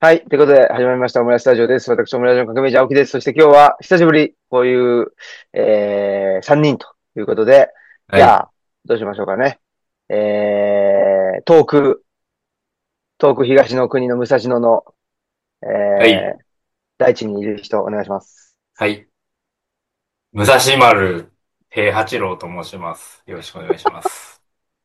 はい。ということで、始まりました、オムライスタジオです。私、オムライスの革命児青木です。そして今日は、久しぶり、こういう、3人ということで、 はい。 じゃあ、どうしましょうかね。遠く東の国の武蔵野の、 はい。 大地にいる人、お願いします。 はい。武蔵丸平八郎と申します。よろしくお願いします。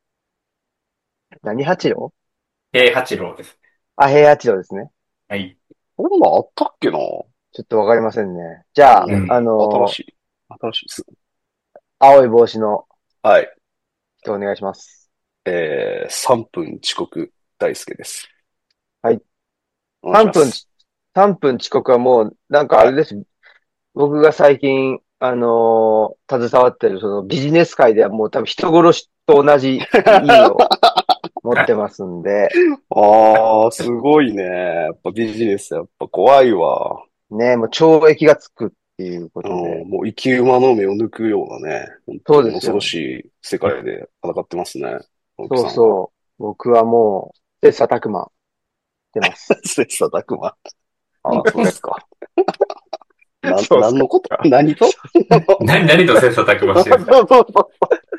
何八郎？ 平八郎です。 あ、平八郎ですね。 はい。 こんなんあったっけな。 ちょっとわかりませんね。じゃあ、 うん。 新しい。新しいっす。 青い帽子のはい。 人、お願いします。 3分遅刻大輔です。 はい。 お願いし 3分、 ます。 3分遅刻はもう、なんかあはい。 れです。僕が最近、携わってるそのビジネス界ではもう多分人殺しと同じ意味を持ってますんで、 ああ、すごいね。やっぱビジネスやっぱ怖いわ。 ね、もう懲役がつくっていうこうとで、 ん、もう生き馬の目を抜くようなね、本そう当に恐ろですよ。 しい世界で戦ってますね。青木そうさんは。 そう。僕はもう、切磋琢磨してます。 切磋琢磨。ああ、そうですか。 そうっすか。 何のこと何と何と切磋琢磨そうしてるんですか？ そうそう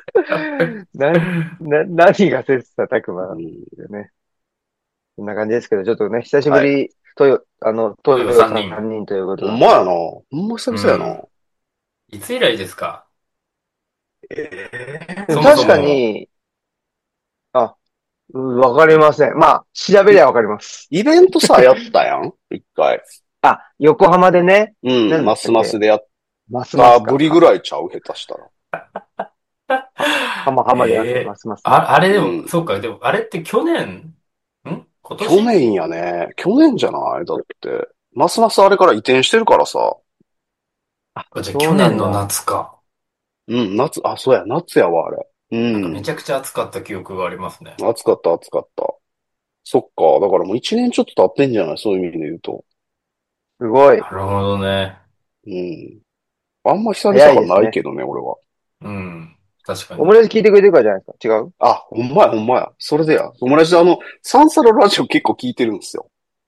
何が切磋琢磨なんでうん、 すよね。こんな感じですけど、ちょっとね、久しぶはい。 り、東洋 3人。 3人ということなんで、 ほんまやな。ほんま久う 々やな。 ん。いつ以来ですか？そもそでも確かも、 に、あ、わかりません。まあ、調べりゃわかります。 イベントさ、やったやん一回。 あ、横浜でね、 うん、 何でマスしたっけ？ マスでやっますますか。 たぶりぐらいちゃう下手したら。 浜でやってええますますね。 あ、あれでも、 うん。 そうか、でも、あれって去年今年？ 去年やね。去年じゃないだって。ますますあれから移転してるからさ。 あ、 あ、じゃあそう去年のなんだ。 夏か。 うん、夏、あ、そうや、夏やわ、あれ。うなんかめちん。 ゃくちゃ暑かった記憶がありますね。 暑かった、暑かった。そっか。だからもう一年ちょっと経ってんじゃないそういう意味で言うと。 すごい。 なるほどね。 うん。あんま久々は早いですね。 ないけどね、俺は。 うん。確かに。 オムライス聞いてくれてるからじゃないですか。違う？ あ、ほんまや、ほんまや。それでや。友達でサンサララジオ結構聞いてるんですよ。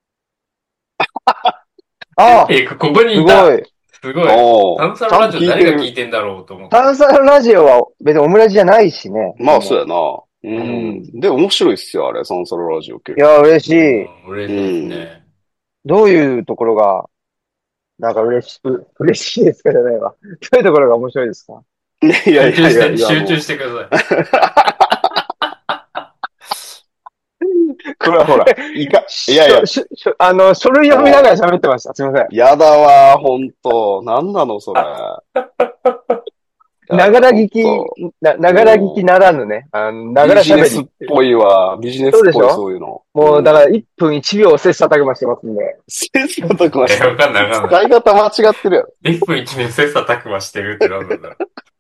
ああ、 ここにいた。 すごい。 すごい。 ああ、 サンサラちゃんとラジオ誰が聞聞いてる。 いてんだろうと思って。 サンサララジオは別にオムライスじゃないしね。でまあ、そうも、 やな。ううん。 ん。で、面白いっすよ、あれ、サンサララジオ結いや、嬉しうい。 ん、嬉構。うしいですん。 ね。 どういうところが、なんか嬉しいですかじゃないわ。どういうところが面白いですか？ いやいやいやいや、 集中してくださこれはほら、いやいや、 書類読みながらも喋ってました。すいません。 う、やだわ、ほんと。なんなの、それ。やだ、ほんと。 ながら聞きもならぬね。ながビら喋ジネスっりっていう。 ぽいわ。ビジネスっぽい、 そうでしょ？ そういうの。 もう、だからうん。 1分1秒切磋琢磨してますんで。 切磋琢磨い。 してる。 わかんないわかんない。 使い方間違ってるやろ。 1分1秒切磋琢磨してるってなんだろ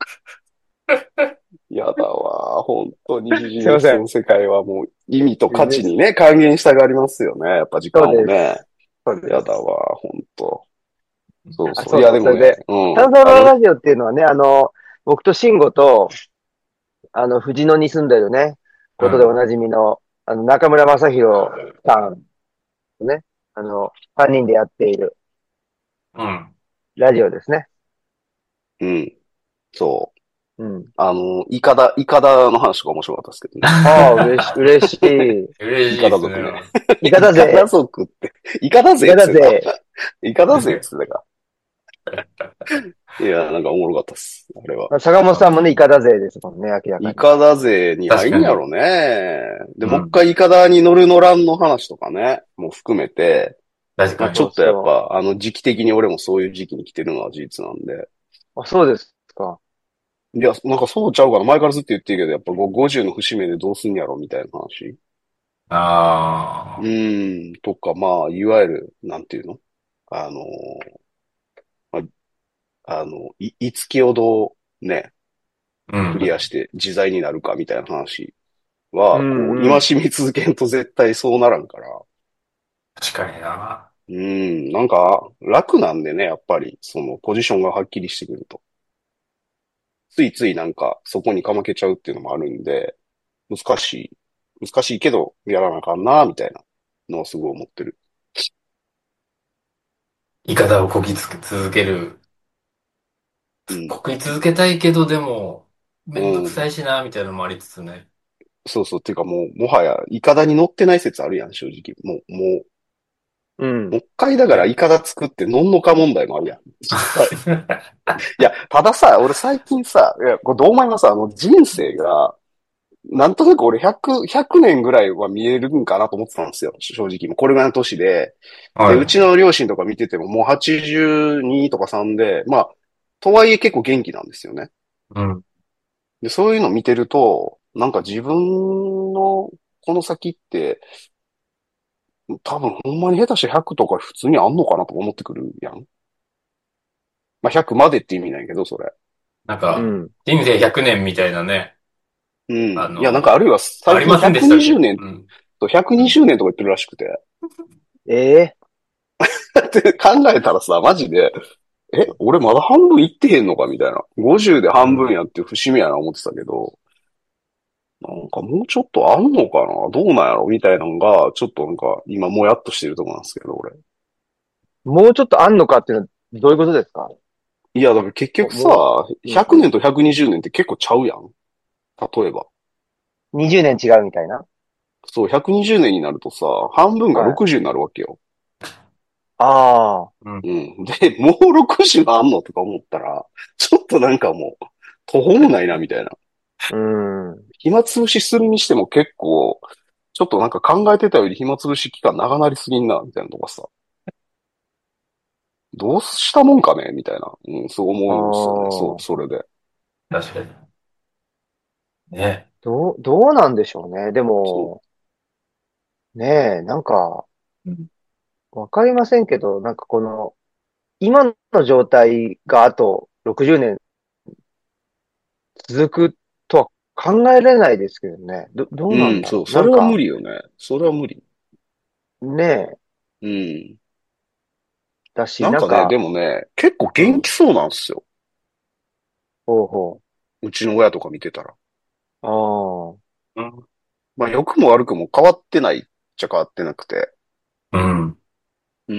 やだわ、ほんとにビジすいません。 ネスの世界はもう意味とビジネス。 価値にね、還元したがりますよね。やっぱ時そう間をね。 です。そうです。 やだわ、ほんと。そうう。 そう。いや、 そうそう。 でもね、 それで、 うん。 サンサララジオっていうのはね、僕と慎吾と、藤野に住んでるね、ことでおうん。 なじみの、中村正宏さんとね、3人でやっているうん。 ラジオですね。 うん。そう。 うん。 イカダの話が面白かったですけどね。 ああ、嬉しい。 嬉イしいですね。 カダ族ね。 いかだイカダぜ。 族って、イカダいか勢っつってた。 だぜ。 イカダ勢っつってたか。いや、なんかおもろかったっす。あれは。 まあ坂本さんもね、いかだぜですもんね、明らかに。 イカダ勢に確かに。 入んやろね。で、もう一うん。 回イカダに乗る乗らんの話とかね、もう含めて、まあ確かに。 そうちょっとやっそぱ、時期的に俺もそういう時期に来てるのは事実なんで。 う。あ、そうですか。 いや、なんかそうちゃうかな。前からずっと言ってるけど、やっぱ50の節目でどうすんやろみたいな話。うああ。 とか、まあ、いわゆる、なんていうのあの、まいつきほどね、 うん。 クリアして自在になるかみたいな話うは、こう、 んうん。 今しみ続けんと絶対そうならんから。 確かにな。 なんか、楽なんでね、やっぱり、その、ポジションがはっきりしてくると。ついついなんか、そこにかまけちゃうっていうのもあるんで、難し難しいけど、やらなあかんな、みたいなのはすごい思ってる。 いかだをこぎつ続ける。 うん。 こぎ続けたいけど、でも、めんどくうん。 さいしな、みたいなのもありつつね。 そうそう。っていうかもう、もはや、イカダに乗ってない説あるやん、正直。もううん。 一回だからイね。 カダ作って乗んのか問題もあるやん。実際。いや、たださ、俺最近さ、いや、これどう思います人生が、なんとなく俺100年ぐらいは見えるんかなと思ってたんですよ。正直。もうこれぐらいの年で。で、うちはい。 の両親とか見ててももう82とか3で、まあ、とはいえ結構元気なんですよね。 うん。 で、そういうの見てると、なんか自分のこの先って、多分ほんまに下手して100とか普通にあんのかなと思ってくるやん。まあ100までって意味ないけど、それ。 なんか、 うん。 人生100年みたいなね。 うん。 あいや、なんかあるの、 いは最近ありませんでしたっ 120年け？うん。 とうん。 120年とか言ってるらしくて。 ええって考えたらさ、マジで、俺まだ半分いってへんのかみたいな。50で半分うん。 やって節目やな思ってたけど、なんかもうちょっとあんのかなどうなんやろみたいなのが、ちょっとなんか今もやっとしてるとこなんですけど、俺。 もうちょっとあんのかっていうのはどういうことですか？ いや、だから結局さ、 も 100年と120年って結構ちゃうやん。例えば。 20年違うみたいな。 そう、120年になるとさ、半分がはい。 60になるわけよ。 ああ。 うん。 うん。で、もう60あんのとか思ったら、ちょっとなんかもう、途方もないな、みたいな。 うん。 暇つぶしするにしても結構、ちょっとなんか考えてたより暇つぶし期間長なりすぎんな、みたいなとかさ。どうしたもんかねみたいな。うん、そうあ思うんですよね。そう、 あ。 それで。 確かに。ね。 どうなんでしょうね。でそう。 も、ねえ、なんか、 うん。 わかりませんけど、なんかこの、今の状態があと60年続くとは考えられないですけどね。どうなんうん、そう。 だろう。 それは無なんか、 理よね。それは無理。 ねえ、 うん。 だし、 なんかね、でなんか、 もね、結構うん。 元気そうなんですよ。 ほうほうちの親とか見てたら。 う。ああ、 うん。 まあ、良くも悪くも変わってないっちゃ変わってなくて。 うん。 うん。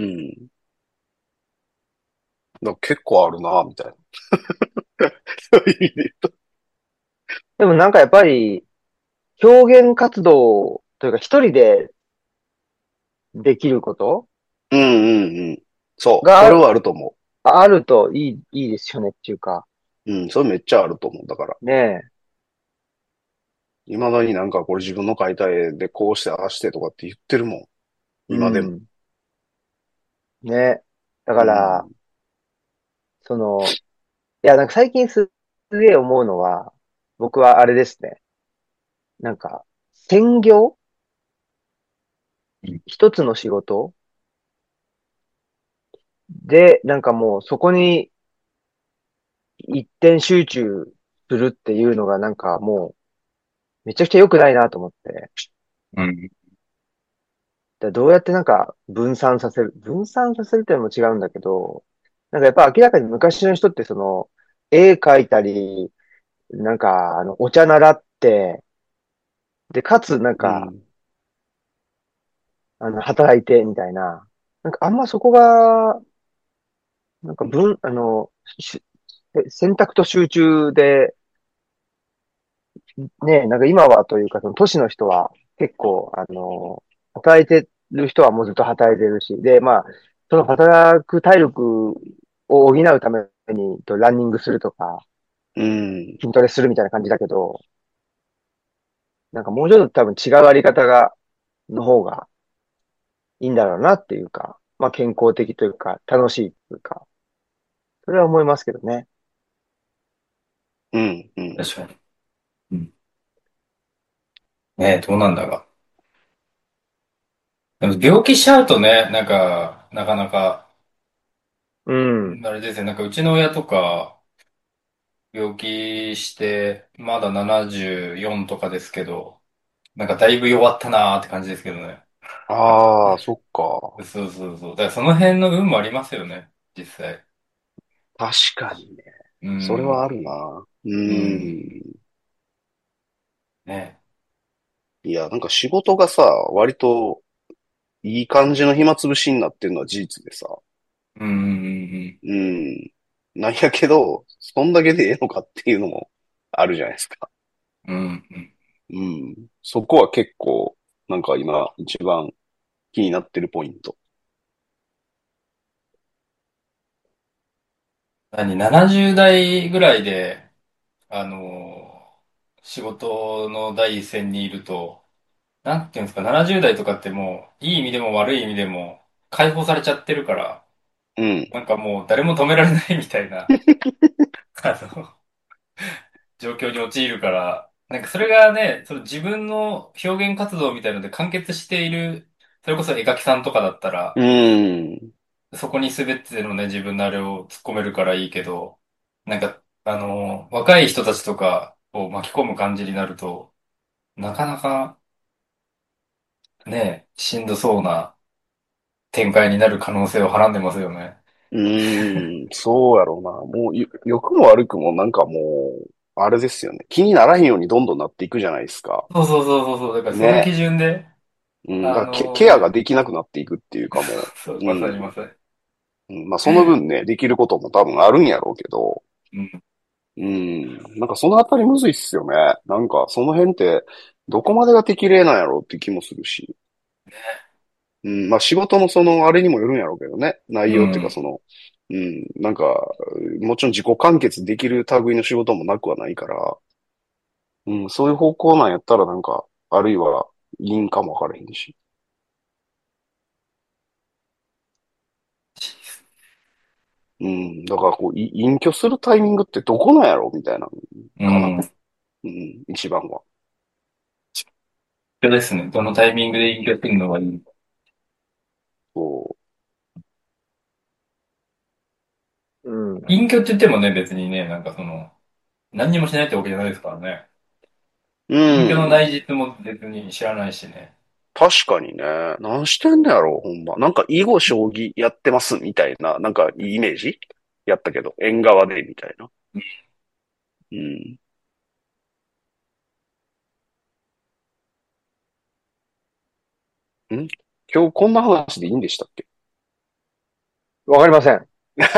だから結構あるな、みたいな。そういう意味ででもなんかやっぱり、表現活動というか一人でできること言うと。うんうんうん。そう。それがはあると思あるといいですよねっていうか、 う。うん。それめっちゃあると思う。だから。 ねえ、 未だになんかこれ自分の描いた絵でこうしてああしてとかって言ってるもん。 う今でも。 ん、ね。だうから、 ん。 その、いや、なんか最近すげえ思うのは、僕はあれですね。なんか、専業一つの仕事で、なんかもうそこに一点集中するっていうのがなんかもうめちゃくちゃ良くないなと思って。 うん。 どうやってなんか分散させるっていうのも違うんだけど、なんかやっぱ明らかに昔の人ってその、絵描いたり、なんかお茶習って、で、かつなんか、 うん。 働いてみたいな。なんかあんまそこが、なんかし選択と集中で、ね、なんか今はというか、その都市の人は結構、働いてる人はもうずっと働いてるし、で、まあ、その働く体力を補うために、ランニングするとか、 うん。 筋トレするみたいな感じだけど、なんかもうちょっと多分違うあり方の方がいいんだろうなっていうか、まあ健康的というか、楽しいというか、それは思いますけどね。 うん。うん。 確かに。うん。ね、どうなんだが。でも病気しちゃうとね、なんか、なかなか、 うん。 あれですね、なんかうちの親とか、病気して、まだ74とかですけど、なんかだいぶ弱ったなーって感じですけどね。 ああ、そっか。 そうそうそう。だからその辺の運もありますよね、実際。 確かにね。 うそれはあん。 るな。ううん。 ん。 ね。 いや、なんか仕事がさ、割といい感じの暇つぶしになってるのは事実でさ。 うんうんうん。なんやけど、そんだけでええのかっていうのもあるじゃないですか。 うんうん。うんうん。 うん。そこは結構、なんか今一番気になってるポイント。 70代ぐらいで、仕事の第一線にいると、なんていうんですか、70代とかってもう、いい意味でも悪い意味でも、解放されちゃってるから、 うん。 なんかもう誰も止められないみたいな、あの、状況に陥るから、なんかそれがね、その自分の表現活動みたいので完結している、それこそ絵描きさんとかだったうら、 ん。 そこに全てのね、自分のあれを突っ込めるからいいけど、なんか、若い人たちとかを巻き込む感じになると、なかなかね、しんどそうな展開になる可能性をはらんでますよね。 そうやろうな。もう、良くも悪くもなんかもう、あれですよね。気にならへんようにどんどんなっていくじゃないですか。 そうそうそうそうそう。だからその基ね。 準で、 うん。だあからケアの、 ができなくなっていくっていうかもそう、 う、 まさにまさに。 まあその分ね、できることも多分あるんやろうけど、 うん。 なんかそのあたりむずいっすよね。なんかその辺って、どこまでが適齢なんやろうっていう気もするし。まあ仕事のそのあれにもよるんやろうけどね。内容っていうかうん。 その、なんか、もちろん自己完結できる類の仕事もなくはないから、そういう方向なんやったらなんか、あるいはいいんかもわからへんし。だからこう、隠居するタイミングってどこなんやろみたいな、かな。 うん。 一番は。 一緒ですね。どのタイミングで隠居するのがいい。 そうん。 隠居って言ってもね、別にね、なんか何にもしないってわけじゃないですからね。 う。 隠居の内実も別に知らないしね。 確かにね。何してんのやろほんま。なんか囲碁将棋やってますみたいな、なんかいいイメージやったけど、縁側でみたいな。うん。ん今日こんな話でいいんでしたっけ？ わかりません。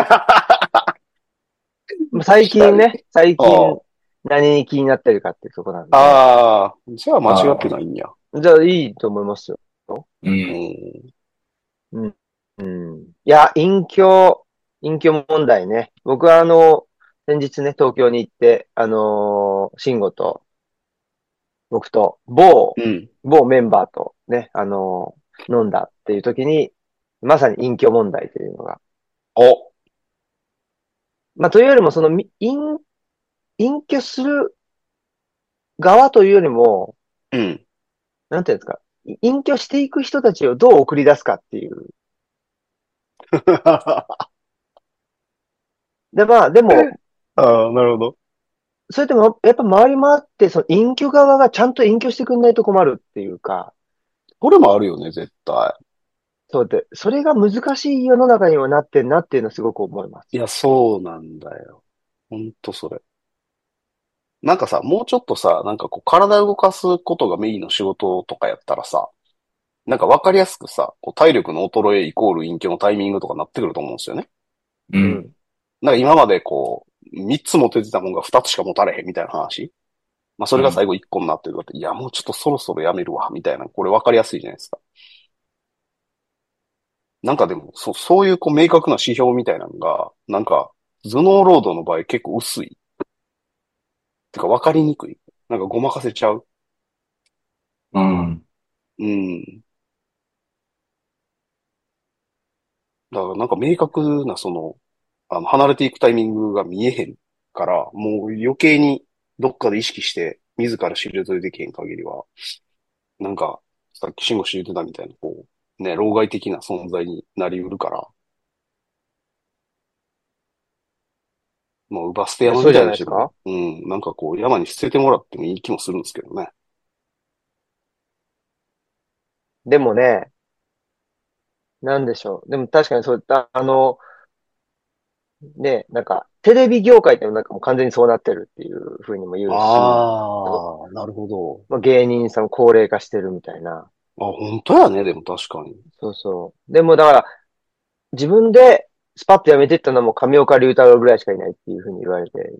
最近ね、最近あ何に気になってるかっていうとこなんあ、 で、 ああ、じゃあ間違ってああ、 ないんや。 じゃあいいと思いますよ。 ううん。 ん。 うん。うん。いや、隠居問題ね。僕は先日ね、東京に行って、慎吾と、僕と、 うん。 某メンバーとね、飲んだっていう時に、まさに隠居問題というのが。 お、 まあ、というよりも、隠居する側というよりも、 うん。 なんていうんですか、隠居していく人たちをどう送り出すかっていう。で、まあ、でも、 ああ、なるほど。 それでも、やっぱ回り回って、その隠居側がちゃんと隠居してくんないと困るっていうか、 これもあるよね、絶対。 そうで、それが難しい世の中にはなってんなっていうのはすごく思います。 いや、そうなんだよ。ほんとそれ。なんかさ、もうちょっとさ、なんかこう、体を動かすことがメインの仕事とかやったらさ、なんかわかりやすくさ、こう体力の衰えイコール隠居のタイミングとかなってくると思うんですよね。 うん。 うん。 なんか今までこう、三つ持ててたもんが二つしか持たれへんみたいな話。まあそうん。 れが最後一個になってるって、いやもうちょっとそろそろやめるわ、みたいな、これわかりやすいじゃないですか。なんかでも、そういうこう明確な指標みたいなのが、なんか、頭脳労働の場合結構薄い。てかわかりにくい。なんかごまかせちゃう。 うん。 うん。だからなんか明確な離れていくタイミングが見えへんから、もう余計にどっかで意識して自ら知りとりできへん限りは、なんか、さっき慎吾氏言ってたみたいな、こう、ね、老害的な存在になりうるから、もう、バステ山みそうじたいにしても、 ゃないですか。 なんかこう、山に捨ててもらってもいい気もするんですけどね。 でもね、なんでしょう。でも確かにそういった、ね、なんか、テレビ業界ってなんかもう完全にそうなってるっていうふうにも言うし、 ああ、なるほど。 まあ、芸人さん高齢化してるみたいな。 あ、本当やね、でも確かに。 そうそう。でもだから、自分でスパッと辞めてったのも上岡龍太郎ぐらいしかいないっていうふうに言われて、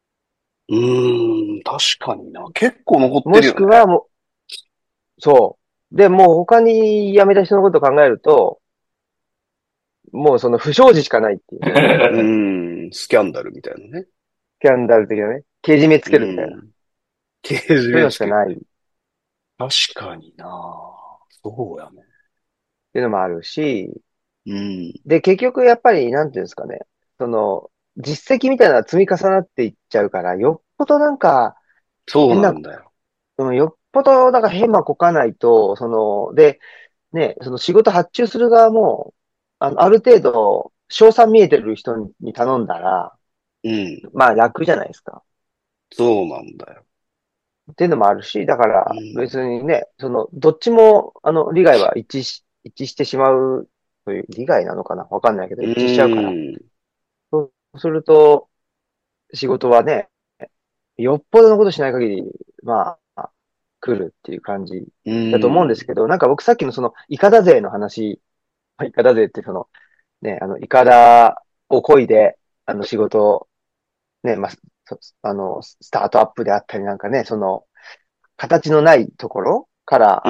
確かにな。結構残ってもるよね。 しくはもう、そう。で、もう他に辞めた人のことを考えると、もうその不祥事しかないっていうね。 スキャンダルみたいなね。 スキャンダル的なね。けじめつうけるみたいな。 ん。刑事そういうの名しかないっつけるね。確かにな。そうやね。 ていうのもあるし、 うん。 で、結局やっぱり、なんていうんですかね。その、実績みたいなのが積み重なっていっちゃうから、よっぽどなんか、 そう変な、 なんだよ。 よっぽど、だから変なこかないと、その、で、ね、その仕事発注する側も、ある程度、賞賛見えてる人に頼んだら、 うん。 まあ楽じゃないですか。 そうなんだよ。 っていうのもあるし、だからうん。 別にね、その、どっちも、利害は一致してしまうという、利害なのかなわかんないけど、 う一致しちゃうから。 ん。 そうすると、仕事はね、よっぽどのことしない限り、まあ、来るっていう感じうだと思うんですん。 けど、なんか僕さっきのその、イカダ税の話、イカダ税ってその、ね、イカダを漕いで、仕事、ね、まあ、スタートアップであったりなんかね、その、形のないところから、 うん。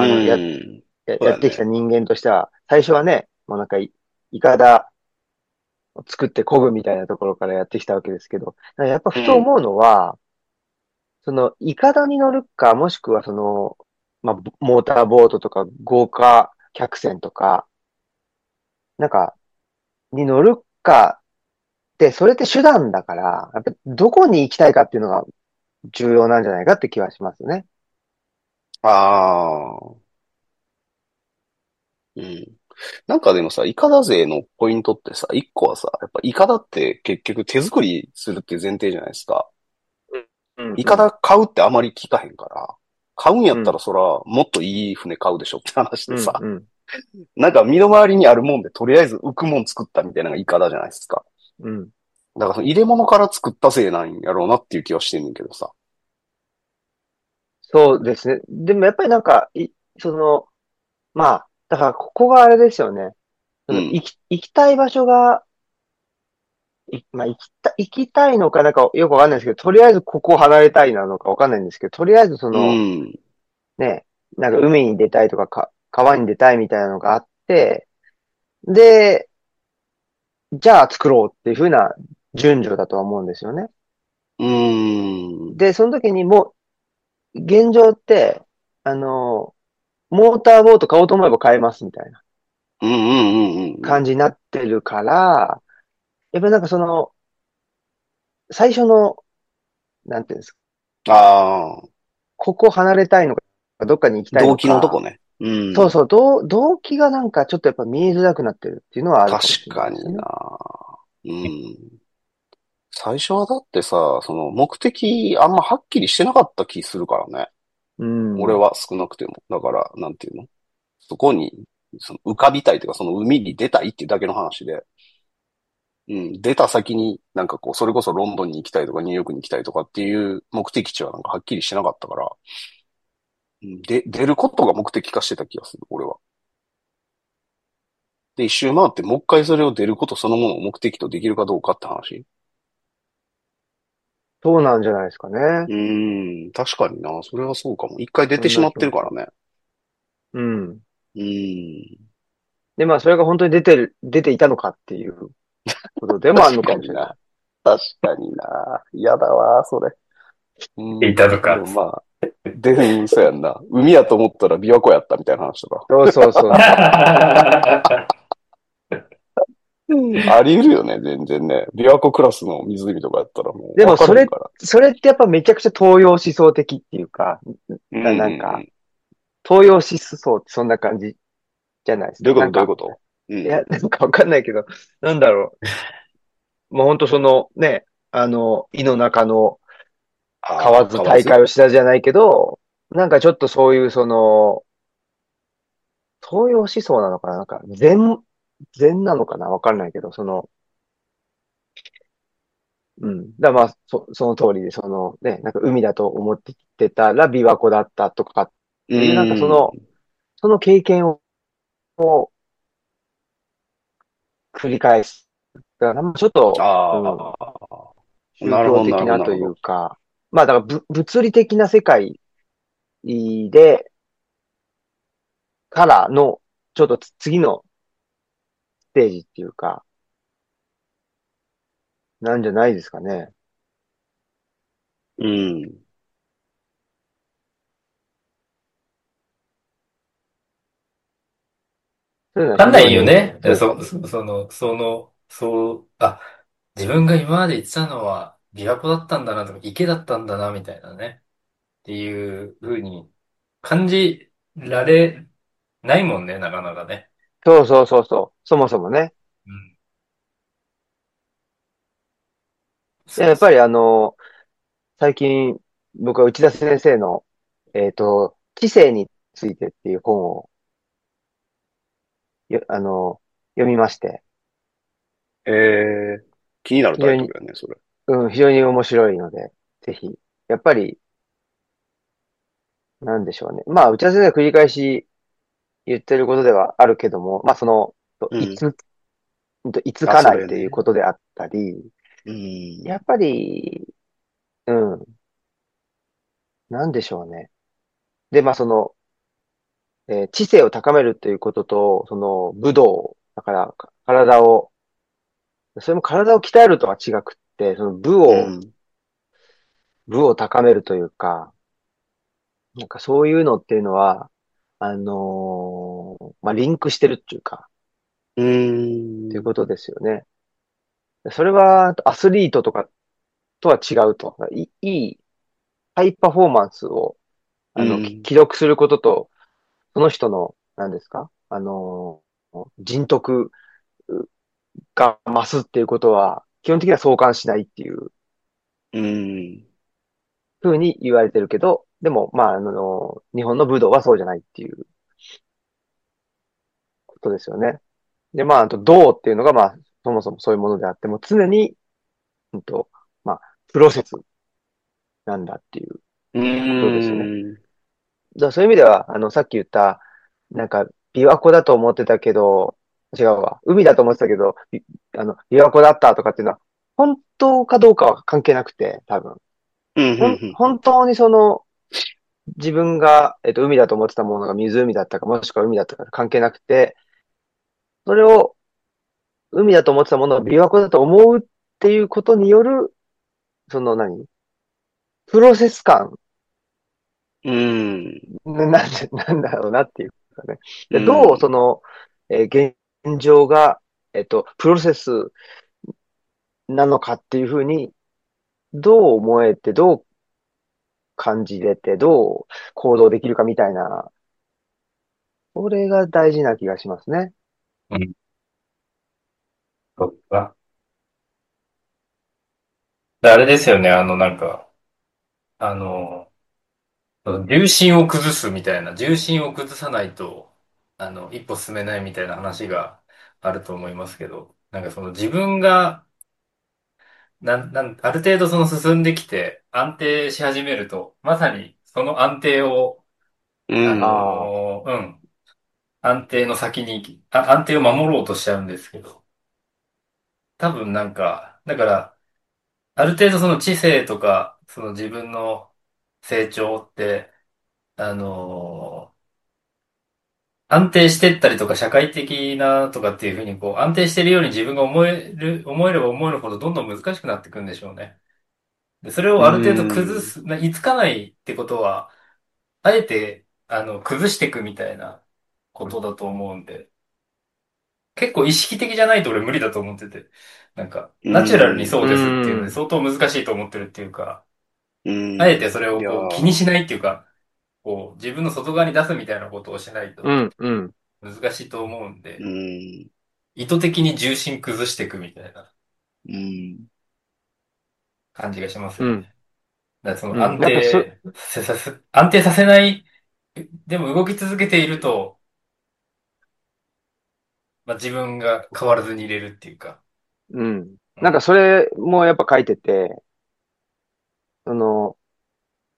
そうやってきたやね。 人間としては、最初はね、もうなんかイカダを作って漕ぐみたいなところからやってきたわけですけど、やっぱうん。 ふと思うのは、その、イカダに乗るか、もしくはその、まあ、モーターボートとか豪華客船とか、なんか、に乗るかで、それって手段だから、やっぱどこに行きたいかっていうのが重要なんじゃないかって気はしますね。 ああ。うん。なんかでもさ、イカダ税のポイントってさ、一個はさ、やっぱイカダって結局手作りするっていう前提じゃないですか。 うん、 イカうん、 ダ買うってあまり聞かへんから、買うんやったらうん、 そら、もっといい船買うでしょって話うん、 でさ、 うん、 なんか身の回りにあるもんでとりあえず浮くもん作ったみたいなのがイカダじゃないですか。 うん。 だからその入れ物から作ったせいなんやろうなっていう気はしてんねんけどさ。 そうですね。でもやっぱりなんか、その、まあ、だからここがあれですよね。その、 うん。 行きたい場所が、まあ、行きたいのかなんかよくわかんないですけど、とりあえずここを離れたいなのかわかんないんですけど、とりあえずそうの、 ん。 ね、なんか海に出たいとか、川に出たいみたいなのがあって、で、じゃあ作ろうっていう風な順序だとは思うんですよね。 うーん。 で、その時にもう、現状って、あの、モーターボート買おうと思えば買えますみたいなうんうんうんうんうん。 感じになってるから、やっぱりなんかその、最初の、なんていうんですか、 ああ、 ここ離れたいのか、どっかに行きたい動機のとこのか、 ね。うん。 そうそう、動機がなんかちょっとやっぱ見えづらくなってるっていうのはある確かもしれないかにな。 ですよね。 うん。最初はだってさ、その目的あんまはっきりしてなかった気するからね。 うん。 俺は少なくても。だから、なんていうの、そこに、その浮かびたいというか、その海に出たいっていうだけの話で、うん、出た先になんかこう、それこそロンドンに行きたいとかニューヨークに行きたいとかっていう目的地はなんかはっきりしてなかったから、うん出ることが目的化してた気がする、俺は。で、一周回ってもう一回それを出ることそのものを目的とできるかどうかって話。 そうなんじゃないですかね。 確かにな。それはそうかも。一回出そんてしまっな気もする。 てるからね。 うん。 うーん。 で、まあ、それが本当に出ていたのかっていうことでもある確のかもしれない。 かにな。確かにな。嫌だわ、それ。 いたとか。 でもまあ、そうやんな。海やと思ったら琵琶湖やったみたいな話とか。 そうそうそうそう。 あり得るよね、全然ね。琵琶湖クラスの湖とかやったらもう分でも、 からへんから。 それってやっぱめちゃくちゃ東洋思想的っていうか、 うんうんなんか、 うん。 東洋思想ってそんな感じじゃないですか。 どういうことなんか、 どういうこと？うん。 いや、なんかわかんないけど、なんだろう。もう本当そのね、井の中のああ、 蛙大河津。 会をしたじゃないけど、なんかちょっとそういうその、東洋思想なのかななんか禅なのかなわかんないけど、その、うん。まあ、その通りで、そのね、なんか海だと思ってきてたら琵琶湖だったとかっうていう、なんかーん。 その経験を繰り返す。 だからちょっと、うん、 ああ、 宗教なるほど、なるほど、 的なといなるほど。 うか、まあだから物理的な世界で、からの、ちょっと次のステージっていうか、なんじゃないですかね。 うん。 そういうのはわかんな非常に、 いよね。 そう、 自分が今まで言ってたのは琵琶湖だったんだなとか池だったんだなみたいなね。っていう風に感じられないもんね、なかなかね。 そうそうそうそう、そもそもね。 うん。そうそでやっぱり最近、僕は内田先生の、知性についてっていう本を、よあの、読みまして、 ええ、気になる非常に、 タイトルやね、それ。 非常に面白いので、ぜひ、やっぱり、なんでしょうね。まあ、内田先生が繰り返し言ってることではあるけども、まあ、 うん。 いつあ、 かないというそれね。 ことであったり、 うん。 やっぱり、うん、なんでしょうね。で、まあ、知性を高めるということと、武道、だから、体を、それも体を鍛えるとは違くって、 うん。 部を高めるというか、なんかそういうのっていうのは、まあ、リンクしてるっていうか、 うん。 っていうことですよね。それはアスリートとかとは違うと。いいハイパフォーマンスを、 うん。 記録することと、その人の、何ですか人徳が増すっていうことは、基本的には相関しないっていううん。 ふうに言われてるけど、でも、まあ、日本の武道はそうじゃないっていうことですよね。で、まあ、あと、道っていうのが、まあ、そもそもそういうものであっても、常に、うんと、まあ、プロセスなんだっていううことですよね。 ん。 だからそういう意味では、さっき言った、なんか、琵琶湖だと思ってたけど、違うわ。海だと思ってたけど、琵琶湖だったとかっていうのは、本当かどうかは関係なくて、多分。 うん。うん。 本当に自分が、海だと思ってたものが湖だったか、もしくは海だったか関係なくて、それを海だと思ってたものを琵琶湖だと思うっていうことによる、その何プロセス感、 うん。 なんだろうなっていうかね。 うで、どうそん。 の、現状が、プロセスなのかっていうふうに、どう思えて、どう感じれて、どう行動できるかみたいな、それが大事な気がしますね。 うん。そっか。であれですよね、あの、重心を崩すみたいな、重心を崩さないと、一歩進めないみたいな話があると思いますけど、なんかその自分が、ある程度その進んできて安定し始めると、まさにその安定を、 うん。 ああ、 安定の先に、安定を守ろうとしちゃうんですけど、多分だから、ある程度その知性とか、その自分の成長って、あの安定してったりとか、社会的なとかっていうふうに、こう、安定してるように自分が思えれば思えるほどどんどん難しくなっていくんでしょうね。で、それうをある程度ん。 いつかないってことは、あえて、崩していくみたいなことだと思うんで、結構意識的じゃないと俺無理だと思ってて、 うナチュラルにん。 そううですっていうのでん、 相当難しいと思ってるっていうか、 うあえてそん。 れをいやこう気にしー、 ないっていうか、こう、自分の外側に出すみたいなことをしないとうん、うん、 難しいと思うんうで、 ん。 意図的に重心崩していくみたいなうん。 感じがしますよね。 うん、 だからそのうん。やっぱ安定させない、でも動き続けていると、まあ、自分が変わらずにいれるっていうか、 うん。 うん。 それもやっぱ書いてて、その、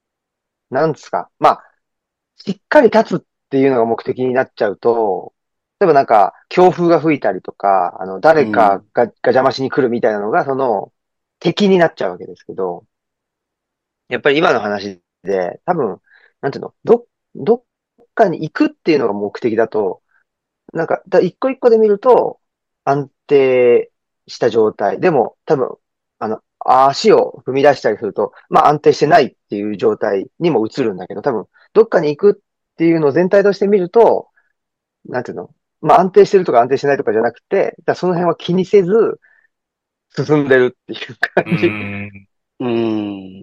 なんですか。まあ、しっかり立つっていうのが目的になっちゃうと、 例えばなんか、強風が吹いたりとか、誰かうん。 が邪魔しに来るみたいなのが、敵になっちゃうわけですけど、やっぱり今の話で、多分、なんていうの、どっかに行くっていうのが目的だと、なんか、一個一個で見ると、安定した状態。でも、多分、足を踏み出したりすると、まあ安定してないっていう状態にも移るんだけど、多分、どっかに行くっていうのを全体として見ると、なんていうの、まあ安定してるとか安定してないとかじゃなくて、その辺は気にせず進んでるっていう感うじーん。 うん。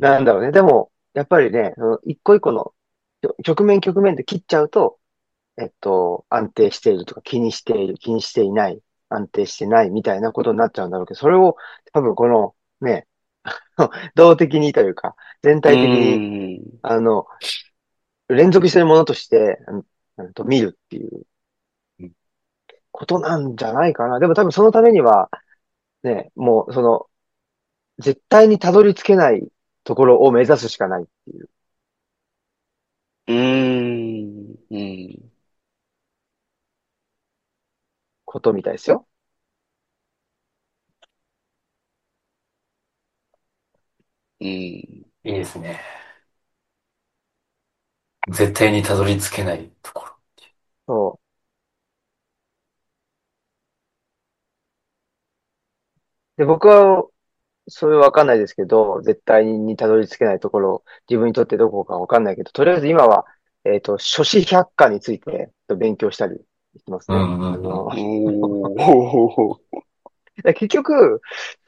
なんだろうね。でも、やっぱりね、その一個一個の局面で切っちゃうと、安定しているとか気にしている、気にしていない、安定してないみたいなことになっちゃうんだろうけど、それを多分このね、動的にというか、全う体的に、 ん。 あの、連続しているものとして、見るっていうことなんじゃないかな。でも多分そのためには、ね、もう絶対にたどり着けないところを目指すしかないっていううん。うん。 ことみたいですよ。 うん。 いいですね。絶対にたどり着けないところ。 そう。で、僕はそれはわかんないですけど、絶対にたどり着けないところ、自分にとってどこかわかんないけど、とりあえず今は、諸子百科について勉強したりしてますね。 うんうんうん。 おー。 結局、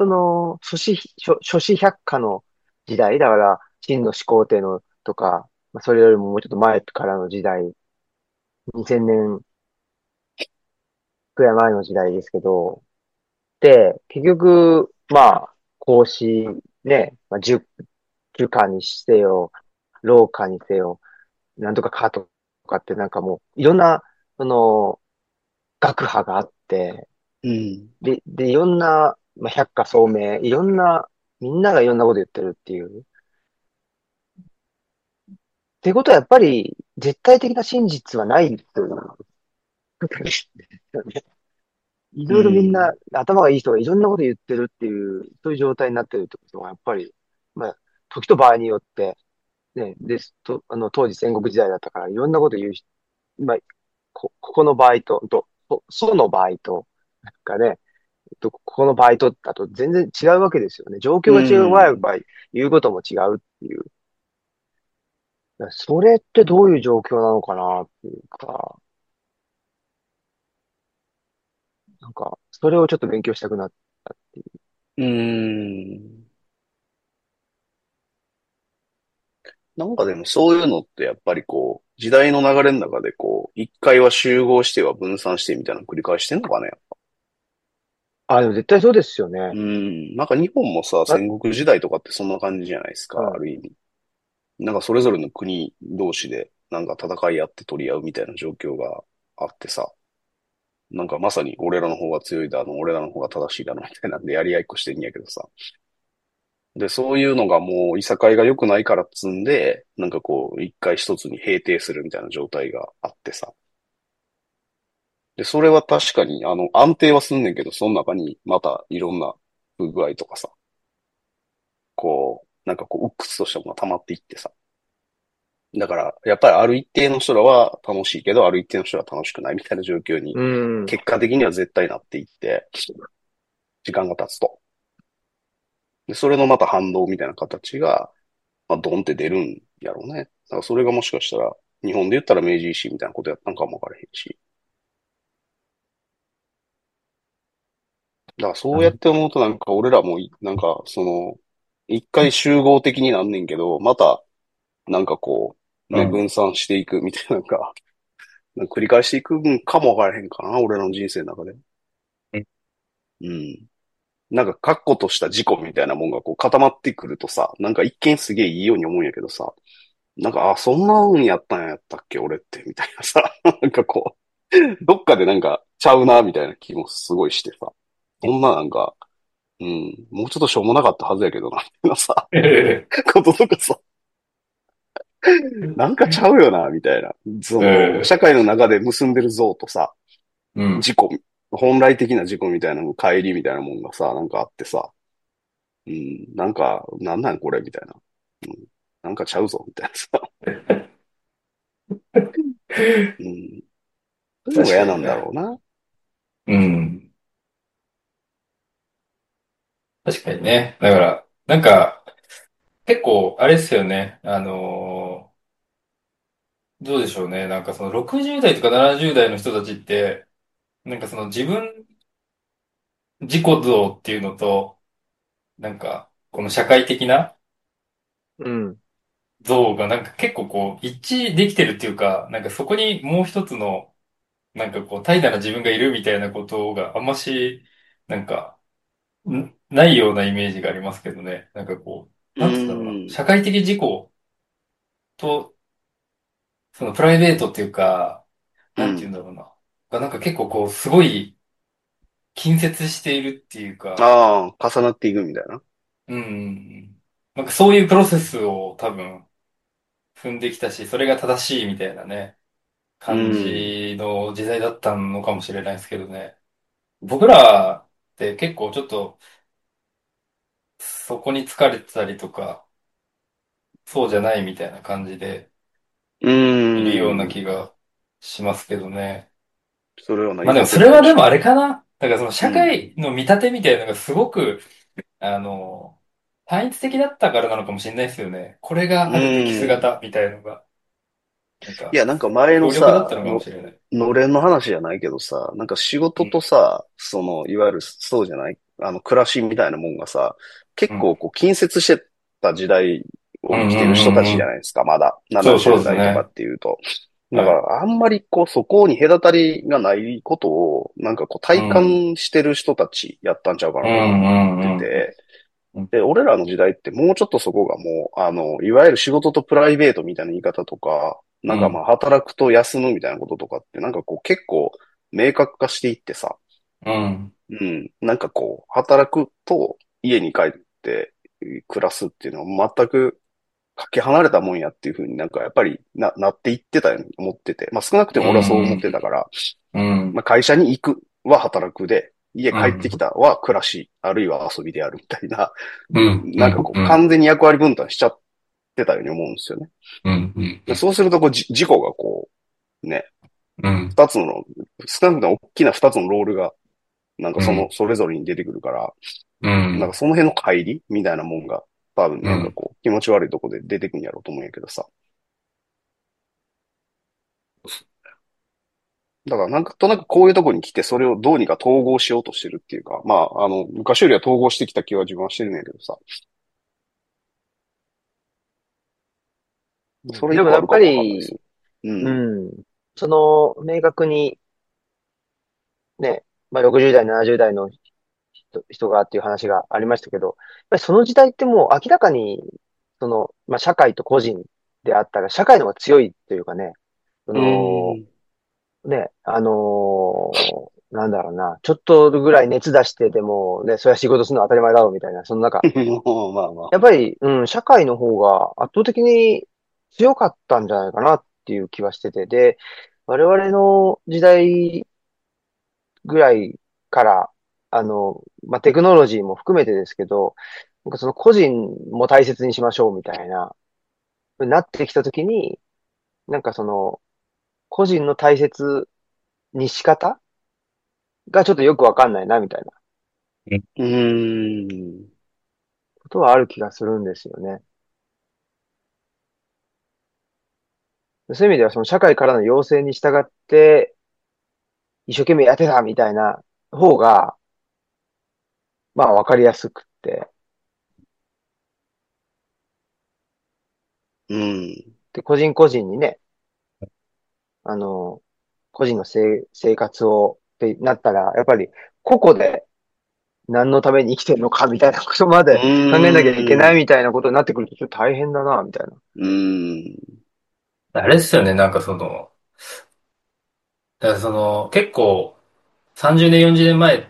諸子百科の時代、だから、秦の始皇帝のとか、まあ、それよりももうちょっと前からの時代、2000年くらい前の時代ですけど、で、結局、まあ、孔子、ね、まあ、儒家にせよ、廊下にせよ、なんとかかとかってなんかもう、いろんな、その、学派があって、 うん。 いろんな、まあ、百家聡明、いろんな、みんながいろんなこと言ってるっていう。っていうことはやっぱり、絶対的な真実はないということですよね。いうろいろみんな、 ん。 頭がいい人がいろんなこと言ってるっていう、そういう状態になってるってことは、やっぱり、まあ、時と場合によって、ね、当時戦国時代だったから、いろんなこと言うまあ、ここの場合その場合と、なんかね、ここの場合とだと全然違うわけですよね。状う況が違う場合は、やっん。 ぱり言うことも違うっていう。それってどういう状況なのかなっていうか、なんか、それをちょっと勉強したくなったっていう。 うん。なんかでもそういうのってやっぱりこう、時代の流れの中でこう、一回は集合しては分散してみたいなの繰り返してんのかね。 あ、でも絶対そうですよね。 うん。なんか日本もさ、 あ、 戦国時代とかってそんな感じじゃないですか、あはい。 る意味。なんかそれぞれの国同士でなんか戦い合って取り合うみたいな状況があってさ、なんかまさに俺らの方が強いだの、俺らの方が正しいだのみたいなんでやり合いっこしてんやけどさ。で、そういうのがもういさかいが良くないからっつんで、なんかこう、一回一つに平定するみたいな状態があってさ。で、それは確かに、安定はすんねんけど、その中にまたいろんな不具合とかさ、こう、なんかこう、鬱屈としたものが溜まっていってさ。だから、やっぱりある一定の人らは楽しいけど、ある一定の人は楽しくないみたいな状況に、 うん。 結果的には絶対なっていって、時間が経つと。で、それのまた反動みたいな形が、まあ、ドンって出るんやろうね。だからそれがもしかしたら、日本で言ったら明治維新みたいなことやったんかもわからへんし。だからそうやって思うとなんか俺らもなんか一回集合的になんねんけど、またなんかこう、ね、 うん。 分散していくみたいななんか繰り返していくんかもわからへんかな、俺らの人生の中で。うん。なんか確固とした事故みたいなもんがこう固まってくるとさ、なんか一見すげえいいように思うんやけどさ、なんか、あ、そんなんやったんやったっけ、俺って、みたいなさ。なんかこう、どっかでなんか、ちゃうな、みたいな気もすごいしてさ。そんななんか、うん、もうちょっとしょうもなかったはずやけどな、みたいなさ、こととかさ、なんかちゃうよな、みたいな。 うん。 社会の中で結んでる像とさ、 うん。 事故、本来的な事故みたいなの、帰りみたいなもんがさ、なんかあってさ、うん、なんか、なんなんこれみたいな。うん、なんかちゃうぞみたいなさ。うん、そういうのが確か嫌なんだにね。 ろうな。 うん。確かにね。だから、なんか、結構、あれですよね。どうでしょうね。なんかその60代とか70代の人たちって、なんかその自分自己像っていうのと、なんか、この社会的なうん。 像がなんか結構こう一致できてるっていうか、なんかそこにもう一つの、なんかこう怠惰な自分がいるみたいなことがあんまし、なんか、ないようなイメージがありますけどね。なんかこう、 うなんつうんだろうな。 ん、 社会的自己と、そのプライベートっていうか、なんて言ううん。 んだろうな。がなんか結構こう、すごい近接しているっていうか、 ああ、重なっていくみたいな。 うんうんうん。なんかそういうプロセスを多分踏んできたし、それが正しいみたいなね、 う感ん、 じの時代だったのかもしれないですけどね。僕らって結構ちょっとそこに疲れてたりとか、そうじゃないみたいな感じでういるようなん。 気がしますけどね。 それはな、 まあでも活かせそれはでもあるかもしれん。 れかな。だからその社うん、 会の見立てみたいなのがすごく、あの、単一的だったからなのかもしれないですよね。これうがあるべきん。 姿みたいのが、なんか、 いや、なんか前のさ、 強力だったのかもしれない。 のれんの話じゃないけどさ、なんか仕事とうん、 さ、その、いわゆるそうじゃない暮らしみたいなもんがさ、結うん、 構こう、近接してた時代うん、 を生きてる人たちうん、うん。 じゃないですか、まだ。 そう 70代とかですね。 っていうと。だかはい。 ら、あんまりこう、そこに隔たりがないことを、なんかこう、体うん、 感してる人たちやったんちゃうかうん、 なと思ってうん、 て、 うん。 で、俺らの時代ってもうちょっとそこがもう、いわゆる仕事とプライベートみたいな言い方とか、 うん、 なんかまあ働くと休むみたいなこととかってなんかこう結構明確化していってさ、 うん、 うん、なんかこう働くと家に帰って暮らすっていうのは全くかけ離れたもんやっていうふうになんかやっぱりなっていってたように思ってて、まあ少なくてうも俺はそう思っん、 てたから、 うん、 まあ会社に行くは働くで、家帰ってきうん、 たは暮らし、あるいは遊びであるみたいな、 うん、うん、 なんかこう、 うん、 完全に役割分担しちゃってたように思うんですよね。 うん、うん、 でそうすると、こう、事故がこう、ね、 うん、 二つの、少なくとも大きな二つのロールが、なんかうん、 それぞれに出てくるから、 うん、 なんかその辺の乖離みたいなもんが、多分なんかうん。 こう、気持ち悪いとこで出てくんやろうと思うんやけどさ。だからなんかとなくこういうとこに来て、それをどうにか統合しようとしてるっていうか、まあ、昔よりは統合してきた気は自分はしてるんやけどさ。それ一でもやっぱ個あるかもわかんないですり、 よ。ううん。 ん。その、明確にね、まあ60代、70代の人がっていう話がありましたけど、やっぱりその時代ってもう明らかに、その、まあ社会と個人であったら、社会の方が強いというかね、そうの、 ん。 ね、なんだろうな、ちょっとぐらい熱出してでも、ね、それは仕事するのは当たり前だろうみたいな、その中、 まあまあ。 やっぱり、うん、社会の方が圧倒的に強かったんじゃないかなっていう気はしてて、で、我々の時代ぐらいから、まあ、テクノロジーも含めてですけど、なんかその個人も大切にしましょうみたいな、なってきたときに、なんかその、個人の大切に仕方がちょっとよくわかんないな、みたいなうーん。 ことはある気がするんですよね。そういう意味では、その社会からの要請に従って、一生懸命やってたみたいな方が、まあわかりやすくって、 うん。 で、個人個人にね、あの、個人の生活をってなったら、やっぱり個々で何のために生きてるのかみたいなことまうで考えなきゃいけないーん。 みたいなことになってくるとちょっと大変だな、みたいな。 うーん。 あれですよね、なんかその、だからその、結構、30年、40年前って、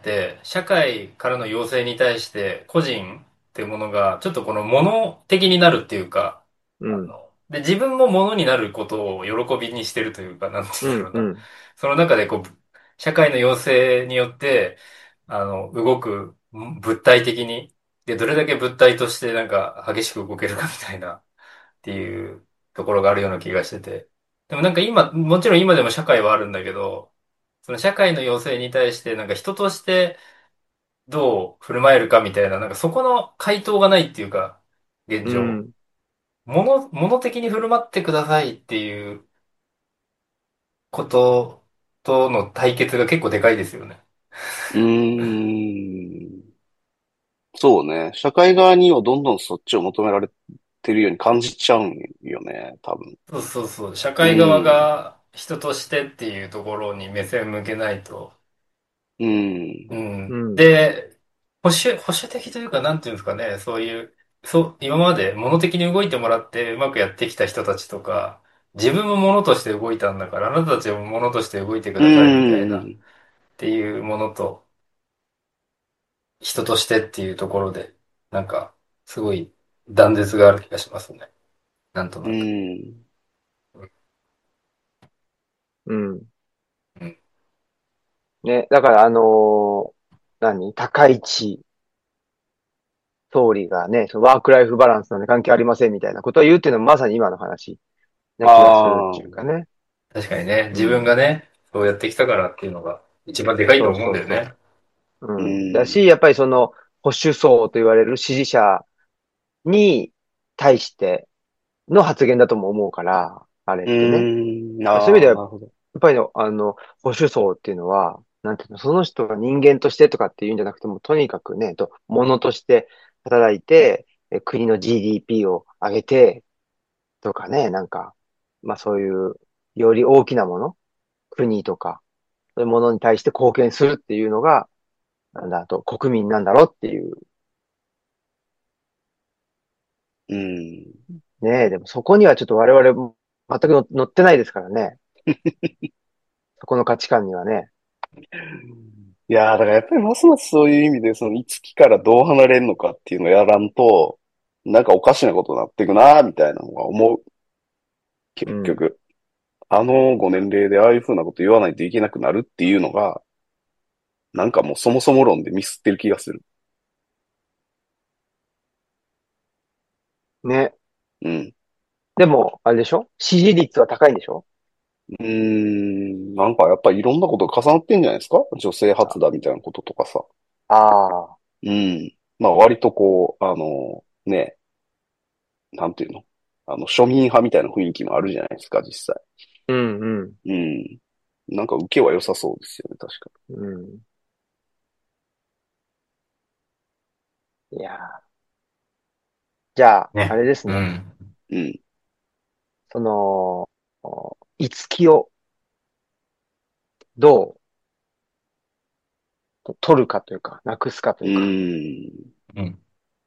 社会からの要請に対して、個人っていうものが、ちょっとこの物的になるっていうか、 うん、 で、自分も物になることを喜びにしてるというか、なんてうん、 言うんだろうな。 うん、 その中でこう、 社会の要請によって、動く物体的に、で、どれだけ物体としてなんか激しく動けるかみたいなっていうところがあるような気がしてて。でもなんか今、もちろん今でも社会はあるんだけど、その社会の要請に対してなんか人としてどう振る舞えるかみたいな、なんかそこの回答がないっていうか、現状。 うん。 物的に振る舞ってくださいっていうこととの対決が結構でかいですよね。 うーん。そうね。社会側にはどんどんそっちを求められてるように感じちゃうんよね、多分。 そうそうそう。社う会側ん。 が人としてっていうところに目線向けないと。 うん。 うん。 うん。 で、保守的というか、なんていうんですかね、そういう、今まで物的に動いてもらってうまくやってきた人たちとか、自分も物として動いたんだから、あなたたちも物として動いてくうださいみたいな、っん。 ていうものと、人としてっていうところで、なんか、すごい断絶がある気がしますね。なんとうなく。 ん。 うん。 うん。 ね。だから、高市総理がね、そのワークライフバランスなんで関係ありませんみたいなことを言うっていうのもまさに今の話な気がするっああ。 ていうかね。 確かにね、自分うん。 がね、そうやってきたからっていうのが一番でかいとそう思うんそうそだよね。 う。 ううん。だん。 し、やっぱりその保守層と言われる支持者に対しての発言だとも思うから、あれっうてね。 ん。 そういう意味では、 ああ、 やっなるほど。 ぱり保守層っていうのは、なんていうの、その人が人間としてとかっていうんじゃなくても、とにかくね、物として働いて、国の GDP を上げて、とかね、なんか、まあそういう、より大きなもの、国とか、そういうものに対して貢献するっていうのが、なんだと、国民なんだろうっていう。 うん。 ねえ、でもそこにはちょっと我々も全く乗ってないですからね。そこの価値観にはね。 いやー、だからやっぱりますますそういう意味で、その、いつきからどう離れるのかっていうのをやらんと、なんかおかしなことになっていくなーみたいなのが思う。 うん。 結局。あのご年齢でああいうふうなこと言わないといけなくなるっていうのが、なんかもうそもそも論でミスってる気がする。 ね。 うん。 でも、あれでしょ？支持率は高いんでしょ？ なんかやっぱりいろんなことが重なってんじゃないですか？女性初だみたいなこととかさ。 ああうん。まあ割とこう、ね、なんていうの？庶民派みたいな雰囲気もあるじゃないですか、実際。 ー、うんうん。 うん。なんか受けは良さそうですよね、確かうん。いやー、じゃあ、あね。 れですね。 うん。 に。うん。 その、いつきをどう取るかというか、なくすかとういうか、 ん。 うん。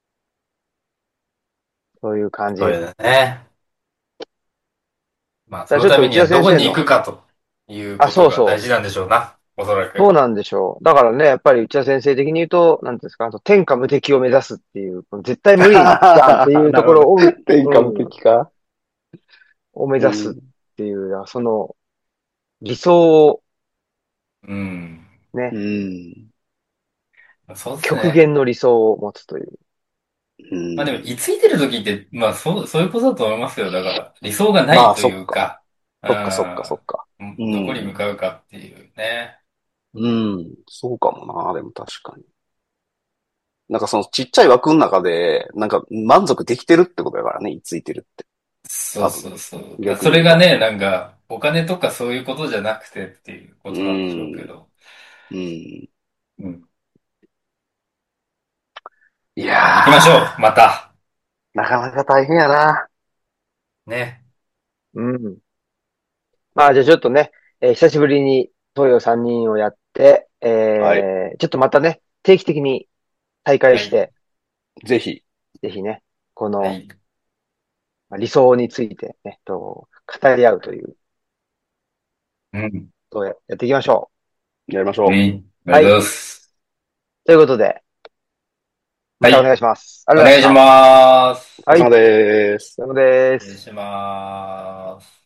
そういう感じ。 そうだね。まあ、そじゃあちょっと内田のためにはどこに行く先生の、 かというあ、 ことそうそう。 が大事なんでしょうな。おそらく。 そうなんでしょう。だからね、やっぱり内田先生的に言うと、なんていうんですか、天下無敵を目指すっていう、絶対無理じゃんっていうとなるほど。 ころを、 天下無うん、 敵か。 を目指すっうん。 ていう、その理想をうん。 うね、 ん。 そうです極ね。 限の理想を持つという。 うまあでも、 ん。 居ついてる時って、まあそういうことだと思いますよ。だから、理想がなまあ、 いとそっか。 いうか、うそっか、そっか、そっか。うん、どこに向ん。 かうかっていうね。 うん。そうかもな。でも確かに。なんかそのちっちゃい枠の中で、なんか満足できてるってことだからね、居ついてるって。 そう多分。 そうそう。 逆に言うと。 それがね、なんか、お金とかそういうことじゃなくてっていうこうとなんでしょうけん。 ど。 うん。 うん。 いや行きましょう、また。 ー、なかなか大変やな。 ね。 うん。まあ、じゃあちょっとね、久しぶりに東洋3人をやって、 はい。 ちょっとまたね、定期的に再開はい。 して、 ぜひ。 ぜひね、このはい。 まあ理想についてね、語り合うという、 うん。 やっていきましょやりましょう。 はい。ありう。はい。 がとうございます。 ということで、 はい。 またお願いします。ありお願いしがとうございました。 ます。 はい。 お疲れ様です。 どうもです。 失礼します。